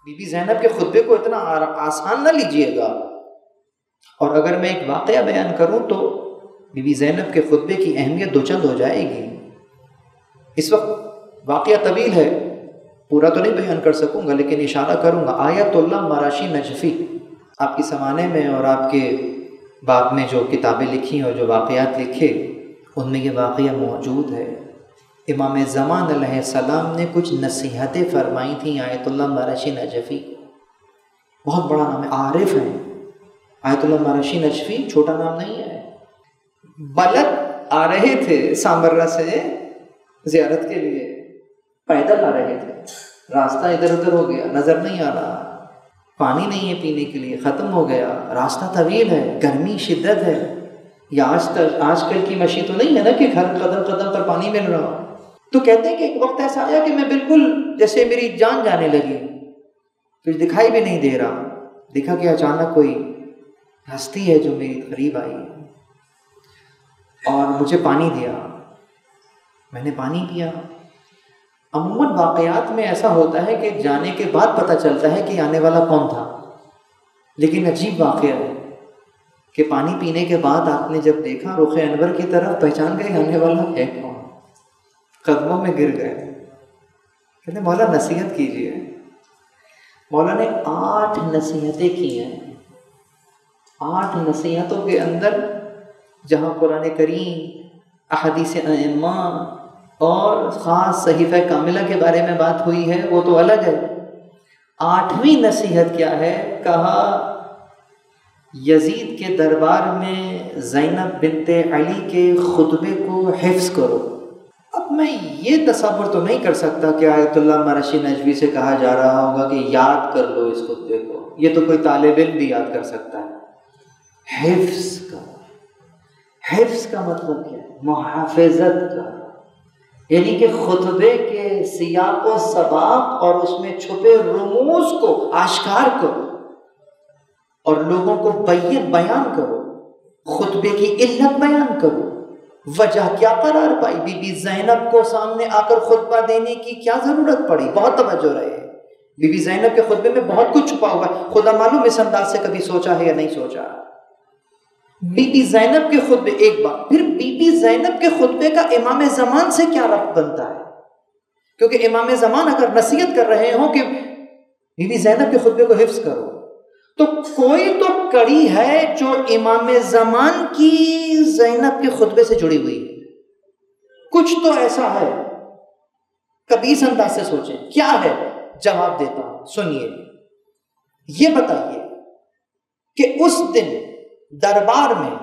Be be زینب کے خطبے کو اتنا آسان نہ لیجئے گا. اور اگر میں ایک واقعہ بیان کروں تو بی بی زینب کے خطبے کی اہمیت دو چند ہو جائے گی. اس وقت واقعہ طویل ہے، پورا تو نہیں بیان کر سکوں گا، لیکن اشارہ کروں گا. آیت اللہ مراشی نجفی آپ کی زمانے میں اور آپ کے بعد میں جو کتابیں لکھی اور جو واقعات لکھے ان میں یہ واقعہ موجود ہے. امام زمان علیہ السلام نے کچھ نصیحتیں فرمائی تھیں آیت اللہ مراشی نجفی. بہت بڑا نام ہے، عارف ہیں. آیت اللہ مراشی نجفی چھوٹا نام نہیں ہے. بلد آ رہے تھے سامرہ سے زیارت کے لیے، پیدل آ رہے تھے، راستہ ادھر ادھر ہو گیا، نظر نہیں آ رہا، پانی نہیں ہے پینے کے لیے، ختم ہو گیا، راستہ طویل ہے، گرمی شدت ہے. یا آج کل کی مشی تو نہیں ہے نا کہ ہر قدم قدم پر پانی مل رہا. تو کہتے ہیں کہ ایک وقت ایسا آیا کہ میں بالکل جیسے میری جان جانے لگی، کچھ دکھائی بھی نہیں دے رہا. دیکھا کہ اچانک کوئی ہستی ہے جو میری قریب آئی اور مجھے پانی دیا. میں نے پانی پیا. عموماً واقعات میں ایسا ہوتا ہے کہ جانے کے بعد پتہ چلتا ہے کہ آنے والا کون تھا، لیکن عجیب واقعہ ہے کہ پانی پینے کے بعد آپ نے جب دیکھا رخ انور کی طرف، پہچان گئے آنے والا ہے کون. قدموں میں گر گئے. کہتے مولا نصیحت کیجیے. مولا نے 8 نصیحتیں کی ہیں. 8 نصیحتوں کے اندر جہاں قرآن کریم، احادیث ائمہ اور خاص صحیفہ کاملہ کے بارے میں بات ہوئی ہے وہ تو الگ ہے. 8ویں نصیحت کیا ہے؟ کہا یزید کے دربار میں زینب بنت علی کے خطبے کو حفظ کرو. اب میں یہ تصور تو نہیں کر سکتا کہ آیت اللہ مراشی نجوی سے کہا جا رہا ہوگا کہ یاد کر لو اس خطبے کو. یہ تو کوئی طالب علم بھی یاد کر سکتا ہے. حفظ کا مطلب کیا ہے؟ محافظت کا، یعنی کہ خطبے کے سیاق و سباق اور اس میں چھپے رموز کو آشکار کرو اور لوگوں کو بیان کرو. خطبے کی علت بیان کرو، وجہ کیا قرار پائی. بی بی زینب کو سامنے آ کر خطبہ دینے کی کیا ضرورت پڑی؟ بہت توجہ رہے. بی بی زینب کے خطبے میں بہت کچھ چھپا ہوا ہے. خدا معلوم اس انداز سے کبھی سوچا ہے یا نہیں سوچا. بی بی زینب کے خطبے ایک بات، پھر بی بی زینب کے خطبے کا امام زمان سے کیا ربط بنتا ہے؟ کیونکہ امام زمان اگر نصیحت کر رہے ہوں کہ بی بی زینب کے خطبے کو حفظ کرو، تو کوئی تو کڑی ہے جو امام زمان کی زینب کے خطبے سے جڑی ہوئی ہے. کچھ تو ایسا ہے. کبھی اس انداز سے سوچیں کیا ہے. جواب دیتا ہوں، سنیے. یہ بتائیے کہ اس دن دربار میں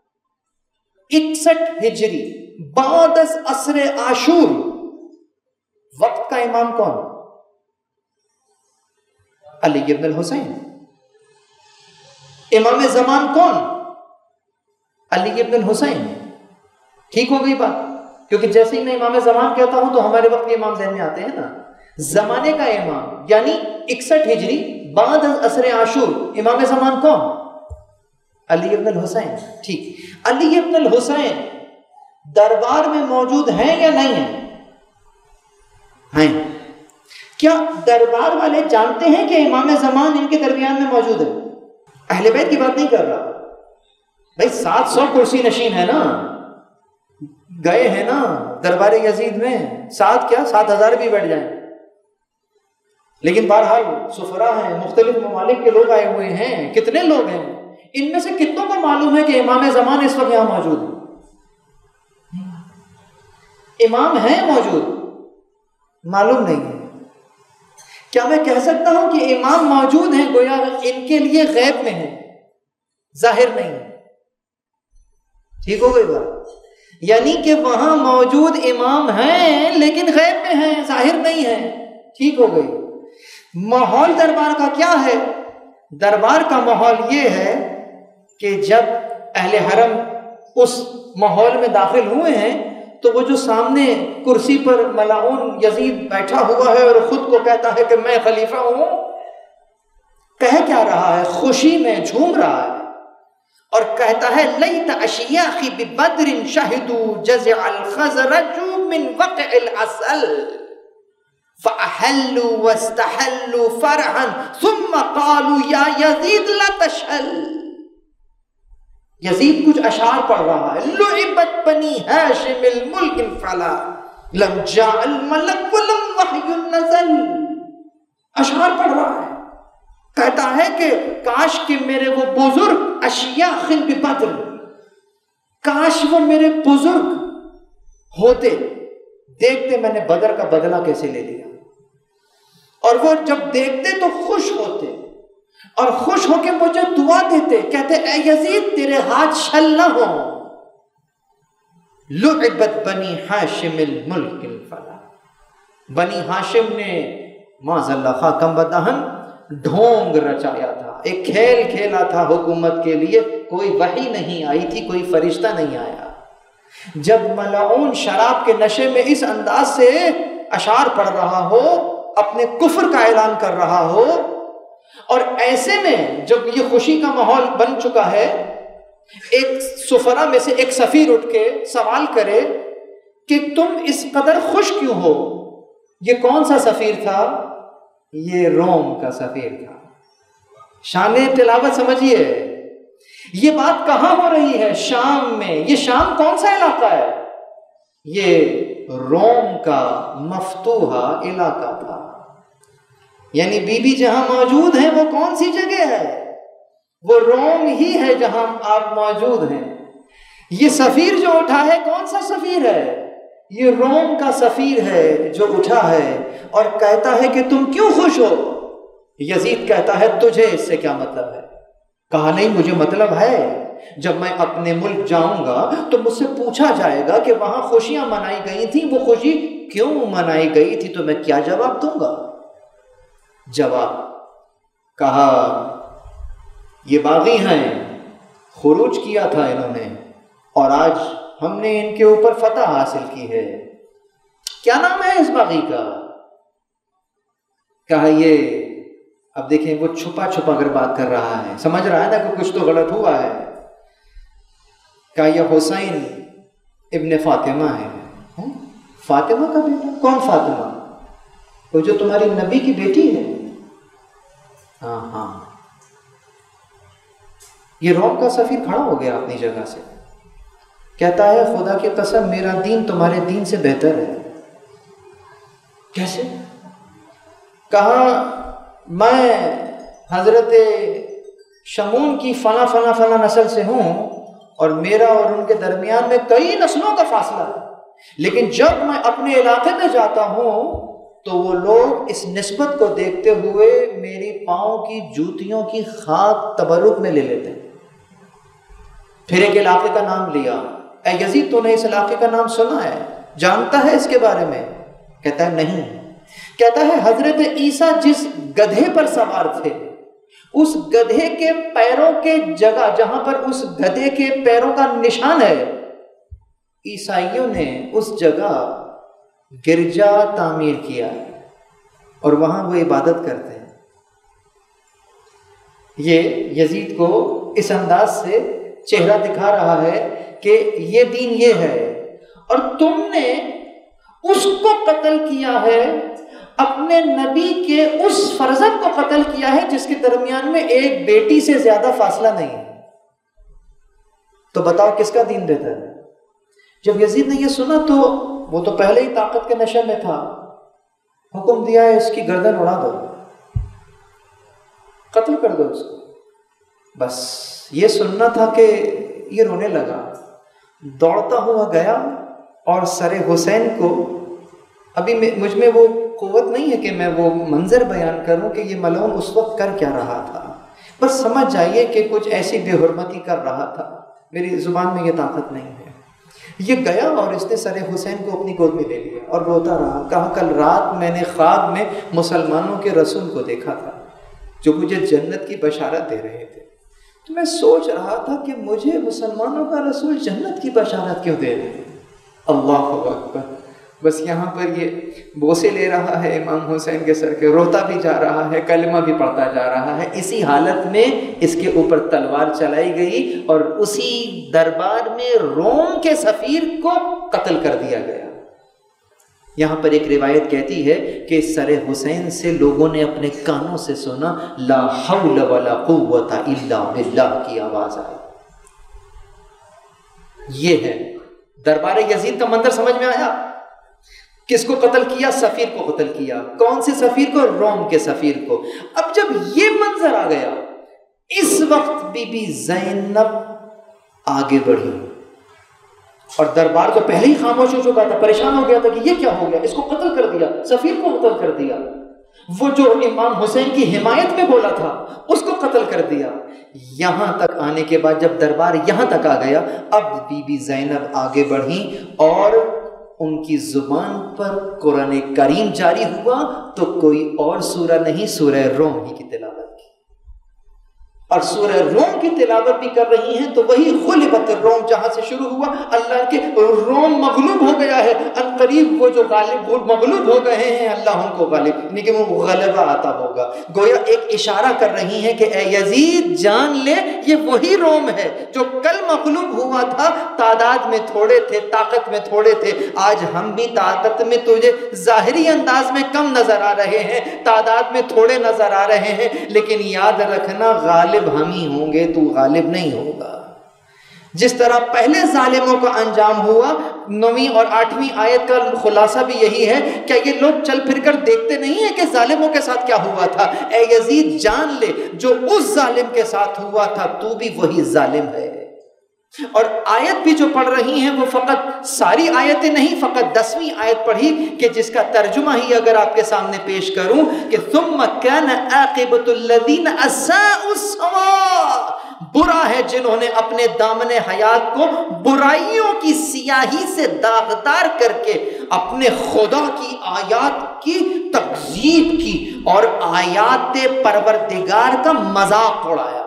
61 ہجری بعد از عصر عاشور وقت کا امام کون؟ علی ابن الحسین. امام زمان کون؟ علی ابن الحسین. ٹھیک ہو گئی بات؟ کیونکہ جیسے ہی میں امام زمان کہتا ہوں تو ہمارے وقت کے امام ذہن میں آتے ہیں نا. زمانے کا امام یعنی 61 ہجری بعد از عصر عاشور، امام زمان کون؟ علی ابن الحسین. ٹھیک، علی ابن الحسین دربار میں موجود ہیں یا نہیں ہیں؟ ہیں. کیا دربار والے جانتے ہیں کہ امام زمان ان کے درمیان میں موجود ہے؟ اہل بیت کی بات نہیں کر رہا بھائی. 700 کرسی نشین ہے نا، گئے ہیں نا دربار یزید میں. 7 کیا 7000 بھی بیٹھ جائیں. لیکن بہرحال سفراء ہیں، مختلف ممالک کے لوگ آئے ہوئے ہیں. کتنے لوگ ہیں؟ ان میں سے کتنوں کو معلوم ہے کہ امام زمان اس وقت یہاں موجود ہے؟ امام ہیں موجود، معلوم نہیں ہے. کیا میں کہہ سکتا ہوں کہ امام موجود ہیں؟ گویا ان کے لیے غیب میں ہیں، ظاہر نہیں ہے. ٹھیک ہو گئی بات؟ یعنی کہ وہاں موجود امام ہیں لیکن غیب میں ہیں، ظاہر نہیں ہے. ٹھیک ہو گئی. ماحول دربار کا کیا ہے؟ دربار کا ماحول یہ ہے کہ جب اہل حرم اس ماحول میں داخل ہوئے ہیں تو وہ جو سامنے کرسی پر ملعون یزید بیٹھا ہوا ہے اور خود کو کہتا ہے کہ میں خلیفہ ہوں، کہہ کیا رہا ہے؟ خوشی میں جھوم رہا ہے اور کہتا ہے لیت اشیاخی ببدر شہدوا جزع الخزرج من وقع العسل فأحل فحلوا واستحلوا فرحا ثم قالوا یا یزید لا تشل. یزید کچھ اشعار پڑھ رہا ہے. لعبت بنی ہاشم الملک فلا لم جاء الملک ولم وحی نزل. اشعار پڑھ رہا ہے، کہتا ہے کہ کاش کہ میرے وہ بزرگ اشیاخ ببدر، کاش وہ میرے بزرگ ہوتے، دیکھتے میں نے بدر کا بدلہ کیسے لے لیا. اور وہ جب دیکھتے تو خوش ہوتے اور خوش ہو کے مجھے دعا دیتے، کہتے اے یزید تیرے ہاتھ شل نہ ہو. لعبت بنی ہاشم الملک الفلا. بنی ہاشم نے معاذ اللہ خاکم بدہن ڈھونگ رچایا تھا، ایک کھیل کھیلا تھا حکومت کے لیے. کوئی وحی نہیں آئی تھی، کوئی فرشتہ نہیں آیا. جب ملعون شراب کے نشے میں اس انداز سے اشعار پڑھ رہا ہو، اپنے کفر کا اعلان کر رہا ہو، اور ایسے میں جب یہ خوشی کا ماحول بن چکا ہے، ایک سفرا میں سے ایک سفیر اٹھ کے سوال کرے کہ تم اس قدر خوش کیوں ہو. یہ کون سا سفیر تھا؟ یہ روم کا سفیر تھا. شان تلاوت سمجھیے. یہ بات کہاں ہو رہی ہے؟ شام میں. یہ شام کون سا علاقہ ہے؟ یہ روم کا مفتوحہ علاقہ تھا. یعنی بی بی جہاں موجود ہیں وہ کون سی جگہ ہے؟ وہ روم ہی ہے جہاں آپ موجود ہیں. یہ سفیر جو اٹھا ہے کون سا سفیر ہے؟ یہ روم کا سفیر ہے جو اٹھا ہے اور کہتا ہے کہ تم کیوں خوش ہو؟ یزید کہتا ہے تجھے اس سے کیا مطلب ہے؟ کہا نہیں مجھے مطلب ہے. جب میں اپنے ملک جاؤں گا تو مجھ سے پوچھا جائے گا کہ وہاں خوشیاں منائی گئی تھیں، وہ خوشی کیوں منائی گئی تھی، تو میں کیا جواب دوں گا؟ جواب کہا یہ باغی ہیں، خروج کیا تھا انہوں نے اور آج ہم نے ان کے اوپر فتح حاصل کی ہے. کیا نام ہے اس باغی کا؟ کہا یہ، اب دیکھیں وہ چھپا چھپا اگر بات کر رہا ہے، سمجھ رہا ہے نا کہ کچھ تو غلط ہوا ہے. کہا یہ حسین ابن فاطمہ ہے. فاطمہ کا بیٹا؟ کون فاطمہ؟ وہ جو تمہاری نبی کی بیٹی ہے. ہاں ہاں. یہ روم کا سفیر کھڑا ہو گیا اپنی جگہ سے، کہتا ہے خدا کی قسم میرا دین تمہارے دین سے بہتر ہے. کیسے؟ کہا میں حضرت شمون کی فلاں فلاں فلاں نسل سے ہوں اور میرا اور ان کے درمیان میں کئی نسلوں کا فاصلہ ہے، لیکن جب میں اپنے علاقے میں جاتا ہوں تو وہ لوگ اس نسبت کو دیکھتے ہوئے میری پاؤں کی جوتیوں کی خاک تبرک میں لے لیتے ہیں. پھر ایک علاقے کا نام لیا. اے یزید تو نے اس علاقے کا نام سنا ہے، جانتا ہے اس کے بارے میں؟ کہتا ہے نہیں. کہتا ہے حضرت عیسیٰ جس گدھے پر سوار تھے، اس گدھے کے پیروں کے جگہ جہاں پر اس گدھے کے پیروں کا نشان ہے، عیسائیوں نے اس جگہ گرجا تعمیر کیا اور وہاں وہ عبادت کرتے ہیں. یہ یزید کو اس انداز سے چہرہ دکھا رہا ہے کہ یہ دین یہ ہے، اور تم نے اس کو قتل کیا ہے، اپنے نبی کے اس فرزند کو قتل کیا ہے جس کے درمیان میں ایک بیٹی سے زیادہ فاصلہ نہیں ہے. تو بتاؤ کس کا دین بہتر ہے؟ جب یزید نے یہ سنا تو وہ تو پہلے ہی طاقت کے نشے میں تھا. حکم دیا ہے اس کی گردن اڑا دو، قتل کر دو اس کو. بس یہ سننا تھا کہ یہ رونے لگا، دوڑتا ہوا گیا اور سر حسین کو، ابھی مجھ میں وہ قوت نہیں ہے کہ میں وہ منظر بیان کروں کہ یہ ملعون اس وقت کر کیا رہا تھا. بس سمجھ جائیے کہ کچھ ایسی بے حرمتی کر رہا تھا، میری زبان میں یہ طاقت نہیں ہے. یہ گیا اور اس نے سر حسین کو اپنی گود میں لے لیا اور روتا رہا. کہا کل رات میں نے خواب میں مسلمانوں کے رسول کو دیکھا تھا جو مجھے جنت کی بشارت دے رہے تھے. تو میں سوچ رہا تھا کہ مجھے مسلمانوں کا رسول جنت کی بشارت کیوں دے رہے ہیں. اللہ اکبر. بس یہاں پر یہ بوسے لے رہا ہے امام حسین کے سر کے، روتا بھی جا رہا ہے، کلمہ بھی پڑھتا جا رہا ہے. اسی حالت میں اس کے اوپر تلوار چلائی گئی اور اسی دربار میں روم کے سفیر کو قتل کر دیا گیا. یہاں پر ایک روایت کہتی ہے کہ سر حسین سے لوگوں نے اپنے کانوں سے سنا لا حول ولا قوت الا باللہ کی آواز آئی. یہ ہے دربار یزید کا منظر. سمجھ میں آیا؟ کس کو قتل کیا؟ سفیر کو قتل کیا. کون سے سفیر کو؟ روم کے سفیر کو. اب جب یہ منظر آ گیا، اس وقت بی بی زینب آگے بڑھی، اور دربار تو پہلے ہی خاموش ہو چکا تھا، پریشان ہو گیا تھا کہ یہ کیا ہو گیا، اس کو قتل کر دیا، سفیر کو قتل کر دیا، وہ جو امام حسین کی حمایت میں بولا تھا اس کو قتل کر دیا. یہاں تک آنے کے بعد جب دربار یہاں تک آ گیا، اب بی بی زینب آگے بڑھی اور ان کی زبان پر قرآن کریم جاری ہوا تو کوئی اور سورہ نہیں، سورہ روم ہی کی تلاوت کی. اور سورہ روم کی تلاوت بھی کر رہی ہیں تو وہی غلبت الروم جہاں سے شروع ہوا، اللہ کے روم مغلوب ہو گیا ہے، عنقریب وہ جو مغلوب ہو گئے ہیں اللہ ان کو غالب، یعنی کہ وہ غلبہ آتا ہوگا. گویا ایک اشارہ کر رہی ہیں کہ اے یزید جان لے یہ وہی روم ہے جو کل مغلوب ہوا تھا، تعداد میں تھوڑے تھے، طاقت میں تھوڑے تھے. آج ہم بھی طاقت میں تجھے ظاہری انداز میں کم نظر آ رہے ہیں، تعداد میں تھوڑے نظر آ رہے ہیں، لیکن یاد رکھنا غالب ہم ہی ہوں گے، تو غالب نہیں ہوگا. جس طرح پہلے ظالموں کا انجام ہوا، 9ویں اور 8ویں آیت کا خلاصہ بھی یہی ہے. کیا یہ لوگ چل پھر کر دیکھتے نہیں ہیں کہ ظالموں کے ساتھ کیا ہوا تھا؟ اے یزید جان لے جو اس ظالم کے ساتھ ہوا تھا تو بھی وہی ظالم ہے. اور آیت بھی جو پڑھ رہی ہیں وہ فقط ساری آیتیں نہیں، فقط 10ویں آیت پڑھی کہ جس کا ترجمہ ہی اگر آپ کے سامنے پیش کروں کہ ثم كان عاقبۃ الذین اساءوا السوء، برا ہے جنہوں نے اپنے دامن حیات کو برائیوں کی سیاہی سے داغدار کر کے اپنے خدا کی آیات کی تکذیب کی اور آیات پروردگار کا مذاق اڑایا.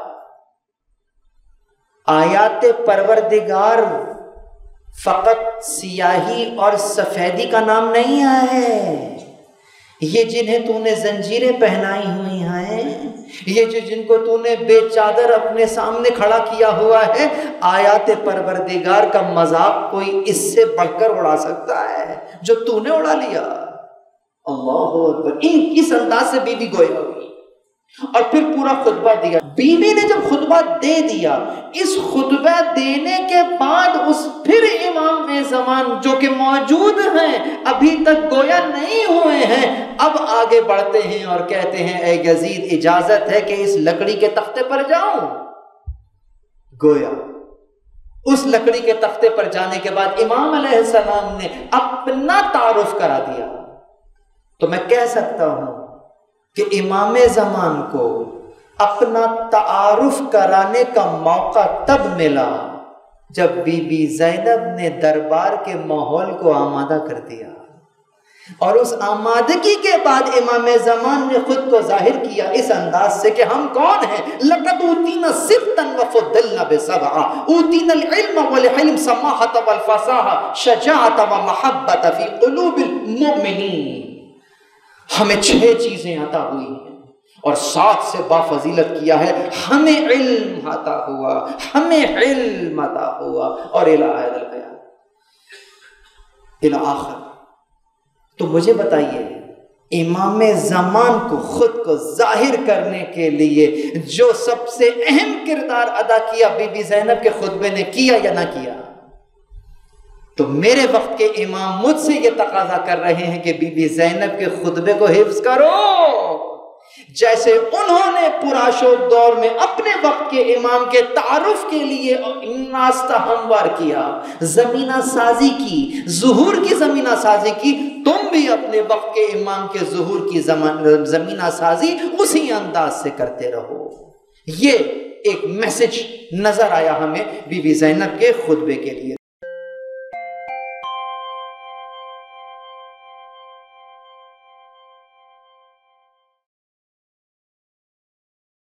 آیات پروردگار فقط سیاہی اور سفیدی کا نام نہیں ہے. یہ جنہیں تو نے زنجیریں پہنائی ہوئی ہیں، یہ جن کو تو نے بے چادر اپنے سامنے کھڑا کیا ہوا ہے، آیات پروردگار کا مذاق کوئی اس سے بڑھ کر اڑا سکتا ہے جو تو نے اڑا لیا. اللہ اکبر. اس انداز سے بی بی گویا ہوئی اور پھر پورا خطبہ دیا. بی بی نے جب خطبہ دے دیا، اس خطبہ دینے کے بعد اس پھر امام زمان جو کہ موجود ہیں ابھی تک گویا نہیں ہوئے ہیں، اب آگے بڑھتے ہیں اور کہتے ہیں اے یزید اجازت ہے کہ اس لکڑی کے تختے پر جاؤں. گویا اس لکڑی کے تختے پر جانے کے بعد امام علیہ السلام نے اپنا تعارف کرا دیا. تو میں کہہ سکتا ہوں کہ امام زمان کو اپنا تعارف کرانے کا موقع تب ملا جب بی بی زینب نے دربار کے ماحول کو آمادہ کر دیا، اور اس آمادگی کے بعد امام زمان نے خود کو ظاہر کیا اس انداز سے کہ ہم کون ہیں. لقد اوتینا ستا وفضلنا بسبعا، اوتینا العلم والحلم سماحة والفصاحة شجاعة ومحبة في قلوب المؤمنین. ہمیں 6 چیزیں عطا ہوئی ہیں اور 7 سے بافضیلت کیا ہے. ہمیں علم عطا ہوا، ہمیں علم عطا ہوا، اور الی آخر. تو مجھے بتائیے امام زمان کو خود کو ظاہر کرنے کے لیے جو سب سے اہم کردار ادا کیا بی بی زینب کے خطبے نے کیا یا نہ کیا؟ تو میرے وقت کے امام مجھ سے یہ تقاضا کر رہے ہیں کہ بی بی زینب کے خطبے کو حفظ کرو، جیسے انہوں نے پراشوب دور میں اپنے وقت کے امام کے تعارف کے لیے ناستہ ہموار کیا، زمینہ سازی کی، ظہور کی زمینہ سازی کی. تم بھی اپنے وقت کے امام کے ظہور کی زمینہ سازی اسی انداز سے کرتے رہو. یہ ایک میسج نظر آیا ہمیں بی بی زینب کے خطبے کے لیے.